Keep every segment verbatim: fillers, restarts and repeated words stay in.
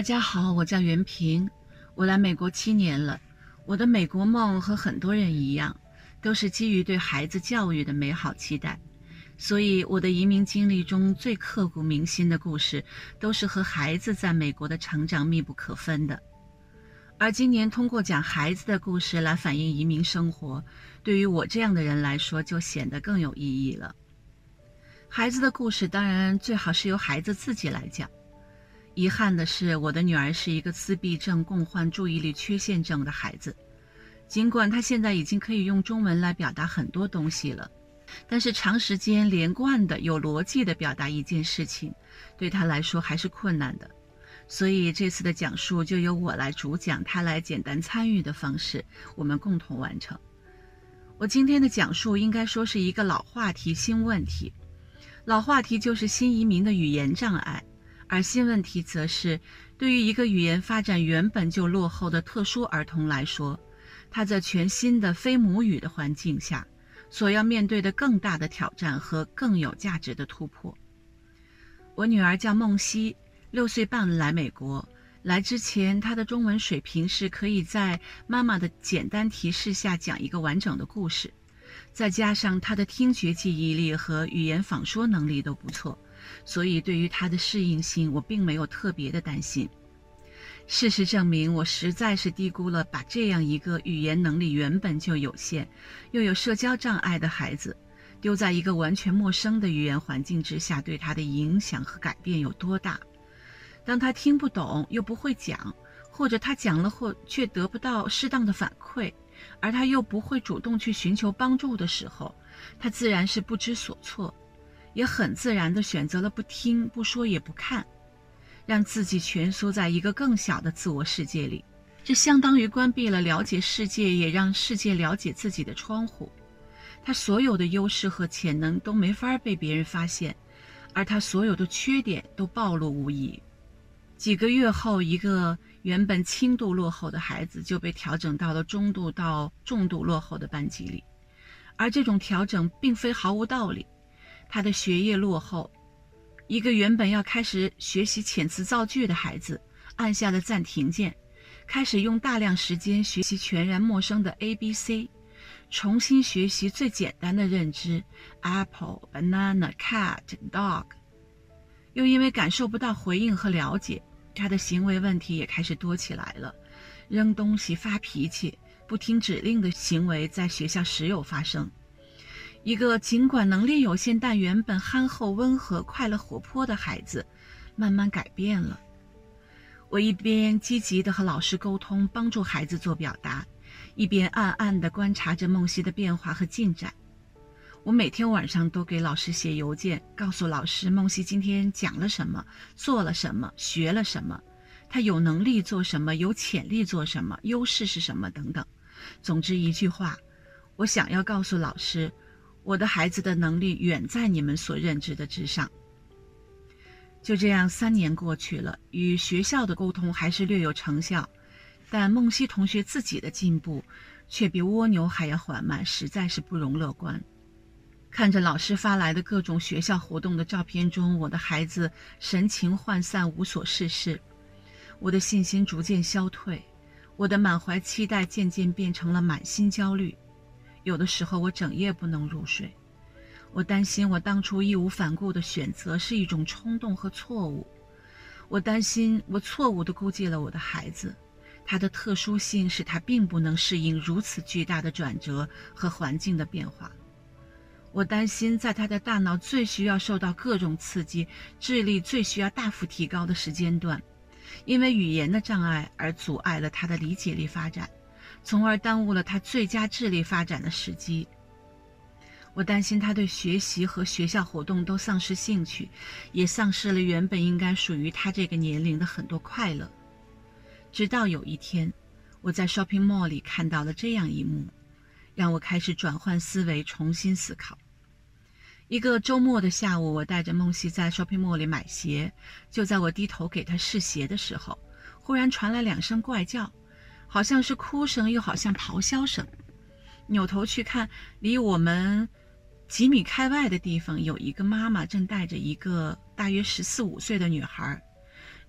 家好，我叫袁平，我来美国七年了。我的美国梦和很多人一样，都是基于对孩子教育的美好期待，所以我的移民经历中最刻骨铭心的故事，都是和孩子在美国的成长密不可分的。而今年通过讲孩子的故事来反映移民生活，对于我这样的人来说，就显得更有意义了。孩子的故事当然最好是由孩子自己来讲。遗憾的是，我的女儿是一个自闭症共患注意力缺陷症的孩子。尽管她现在已经可以用中文来表达很多东西了，但是长时间连贯的、有逻辑的表达一件事情，对她来说还是困难的。所以这次的讲述就由我来主讲，她来简单参与的方式，我们共同完成。我今天的讲述应该说是一个老话题、新问题。老话题就是新移民的语言障碍。而新问题则是，对于一个语言发展原本就落后的特殊儿童来说，他在全新的非母语的环境下，所要面对的更大的挑战和更有价值的突破。我女儿叫梦溪，六岁半来美国。来之前，她的中文水平是可以在妈妈的简单提示下讲一个完整的故事，再加上她的听觉记忆力和语言仿说能力都不错。所以对于他的适应性，我并没有特别的担心。事实证明，我实在是低估了把这样一个语言能力原本就有限，又有社交障碍的孩子，丢在一个完全陌生的语言环境之下，对他的影响和改变有多大。当他听不懂又不会讲，或者他讲了后却得不到适当的反馈，而他又不会主动去寻求帮助的时候，他自然是不知所措，也很自然地选择了不听、不说也不看，让自己蜷缩在一个更小的自我世界里。这相当于关闭了了解世界也让世界了解自己的窗户。他所有的优势和潜能都没法被别人发现，而他所有的缺点都暴露无遗。几个月后，一个原本轻度落后的孩子就被调整到了中度到重度落后的班级里，而这种调整并非毫无道理。他的学业落后，一个原本要开始学习遣词造句的孩子按下了暂停键，开始用大量时间学习全然陌生的 A B C， 重新学习最简单的认知 Apple, Banana, Cat, Dog。 又因为感受不到回应和了解，他的行为问题也开始多起来了，扔东西、发脾气、不听指令的行为在学校时有发生。一个尽管能力有限，但原本憨厚、温和、快乐、活泼的孩子，慢慢改变了。我一边积极地和老师沟通，帮助孩子做表达，一边暗暗地观察着梦溪的变化和进展。我每天晚上都给老师写邮件，告诉老师梦溪今天讲了什么，做了什么，学了什么，他有能力做什么，有潜力做什么，优势是什么等等。总之一句话，我想要告诉老师，我的孩子的能力远在你们所认知的之上。就这样三年过去了，与学校的沟通还是略有成效，但梦溪同学自己的进步却比蜗牛还要缓慢，实在是不容乐观。看着老师发来的各种学校活动的照片中，我的孩子神情涣散，无所事事，我的信心逐渐消退，我的满怀期待渐渐变成了满心焦虑。有的时候我整夜不能入睡，我担心我当初义无反顾的选择是一种冲动和错误，我担心我错误地估计了我的孩子，他的特殊性使他并不能适应如此巨大的转折和环境的变化，我担心在他的大脑最需要受到各种刺激，智力最需要大幅提高的时间段，因为语言的障碍而阻碍了他的理解力发展，从而耽误了他最佳智力发展的时机。我担心他对学习和学校活动都丧失兴趣，也丧失了原本应该属于他这个年龄的很多快乐。直到有一天，我在 shopping mall 里看到了这样一幕，让我开始转换思维，重新思考。一个周末的下午，我带着梦溪在 shopping mall 里买鞋，就在我低头给她试鞋的时候，忽然传来两声怪叫，好像是哭声，又好像咆哮声。扭头去看，离我们几米开外的地方有一个妈妈正带着一个大约十四五岁的女孩，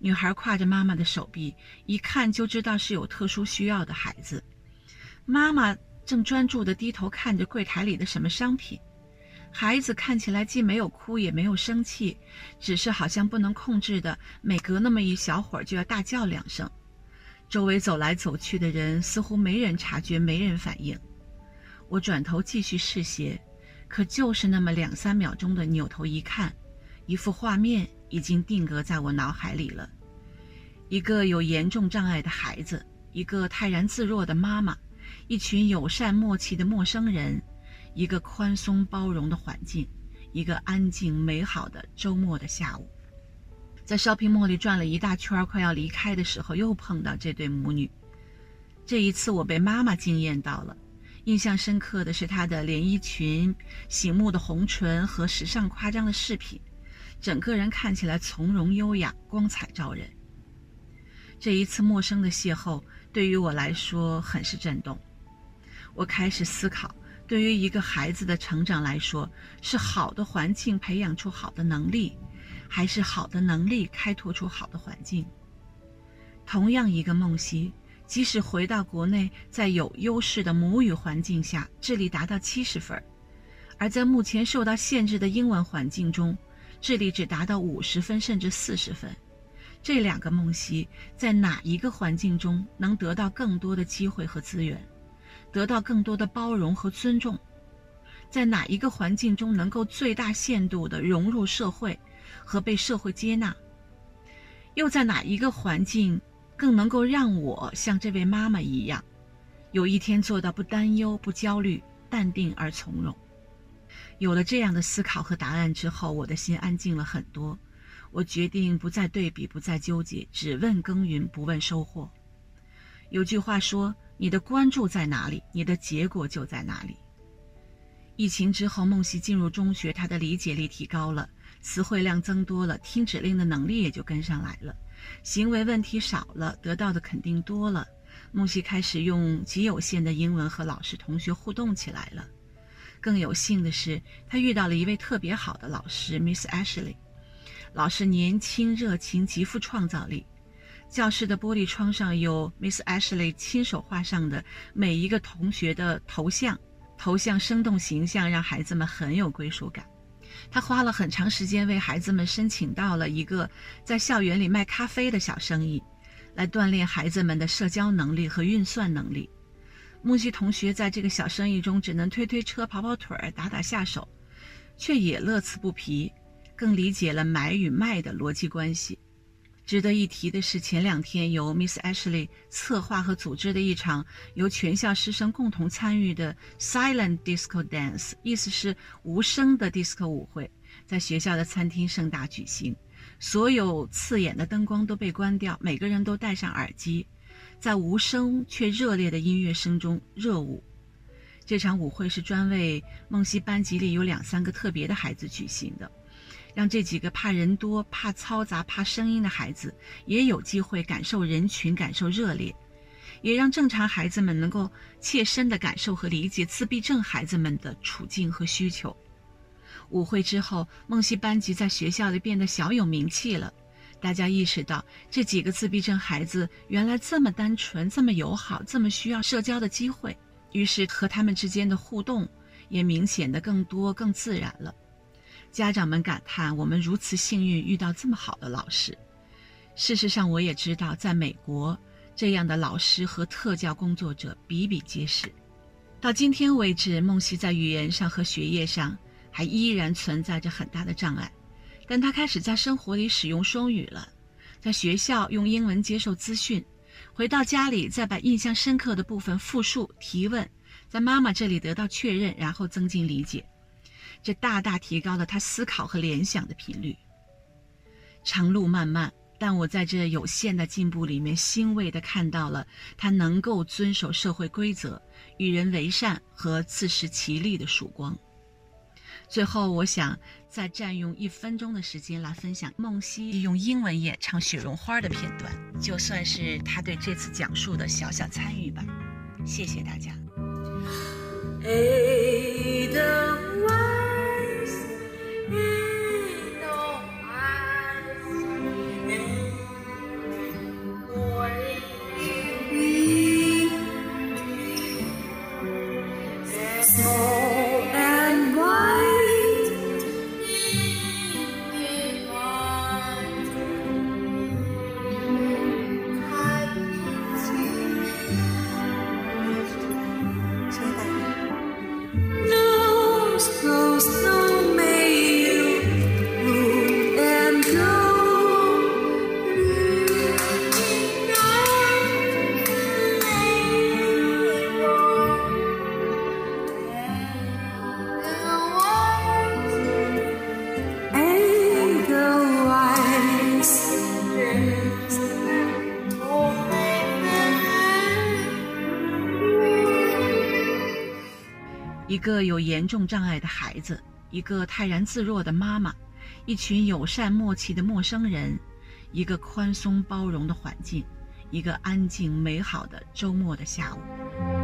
女孩挎着妈妈的手臂，一看就知道是有特殊需要的孩子。妈妈正专注地低头看着柜台里的什么商品，孩子看起来既没有哭也没有生气，只是好像不能控制的，每隔那么一小会儿就要大叫两声。周围走来走去的人似乎没人察觉，没人反应。我转头继续试鞋，可就是那么两三秒钟的扭头一看，一幅画面已经定格在我脑海里了。一个有严重障碍的孩子，一个泰然自若的妈妈，一群友善默契的陌生人，一个宽松包容的环境，一个安静美好的周末的下午。在 shopping mall 里转了一大圈，快要离开的时候，又碰到这对母女。这一次我被妈妈惊艳到了，印象深刻的是她的连衣裙、醒目的红唇和时尚夸张的饰品，整个人看起来从容优雅，光彩照人。这一次陌生的邂逅对于我来说很是震动。我开始思考，对于一个孩子的成长来说，是好的环境培养出好的能力，还是好的能力开拓出好的环境？同样一个梦溪，即使回到国内，在有优势的母语环境下，智力达到七十分，而在目前受到限制的英文环境中，智力只达到五十分甚至四十分。这两个梦溪在哪一个环境中能得到更多的机会和资源，得到更多的包容和尊重？在哪一个环境中能够最大限度地融入社会和被社会接纳？又在哪一个环境更能够让我像这位妈妈一样，有一天做到不担忧、不焦虑、淡定而从容？有了这样的思考和答案之后，我的心安静了很多。我决定不再对比，不再纠结，只问耕耘，不问收获。有句话说，你的关注在哪里，你的结果就在哪里。疫情之后，梦溪进入中学，她的理解力提高了，词汇量增多了，听指令的能力也就跟上来了，行为问题少了，得到的肯定多了。梦溪开始用极有限的英文和老师同学互动起来了。更有幸的是，她遇到了一位特别好的老师 Miss Ashley。老师年轻热情，极富创造力。教室的玻璃窗上有 Miss Ashley 亲手画上的每一个同学的头像，头像生动形象，让孩子们很有归属感。他花了很长时间为孩子们申请到了一个在校园里卖咖啡的小生意，来锻炼孩子们的社交能力和运算能力。木西同学在这个小生意中只能推推车、跑跑腿儿、打打下手，却也乐此不疲，更理解了买与卖的逻辑关系。值得一提的是，前两天由 Miss Ashley 策划和组织的一场由全校师生共同参与的 Silent Disco Dance， 意思是无声的 disco 舞会，在学校的餐厅盛大举行。所有刺眼的灯光都被关掉，每个人都戴上耳机，在无声却热烈的音乐声中热舞。这场舞会是专为梦溪班级里有两三个特别的孩子举行的，让这几个怕人多、怕嘈杂、怕声音的孩子也有机会感受人群，感受热烈，也让正常孩子们能够切身地感受和理解自闭症孩子们的处境和需求。舞会之后，梦溪班级在学校里变得小有名气了，大家意识到这几个自闭症孩子原来这么单纯，这么友好，这么需要社交的机会，于是和他们之间的互动也明显的更多、更自然了。家长们感叹，我们如此幸运遇到这么好的老师。事实上，我也知道在美国，这样的老师和特教工作者比比皆是。到今天为止，梦溪在语言上和学业上还依然存在着很大的障碍，但他开始在生活里使用双语了，在学校用英文接受资讯，回到家里再把印象深刻的部分复述提问，在妈妈这里得到确认，然后增进理解。这大大提高了他思考和联想的频率。长路漫漫，但我在这有限的进步里面欣慰地看到了他能够遵守社会规则、与人为善和自食其力的曙光。最后，我想再占用一分钟的时间来分享梦溪用英文演唱《雪绒花》的片段，就算是他对这次讲述的小小参与吧。谢谢大家。 一个有严重障碍的孩子，一个泰然自若的妈妈，一群友善默契的陌生人，一个宽松包容的环境，一个安静美好的周末的下午。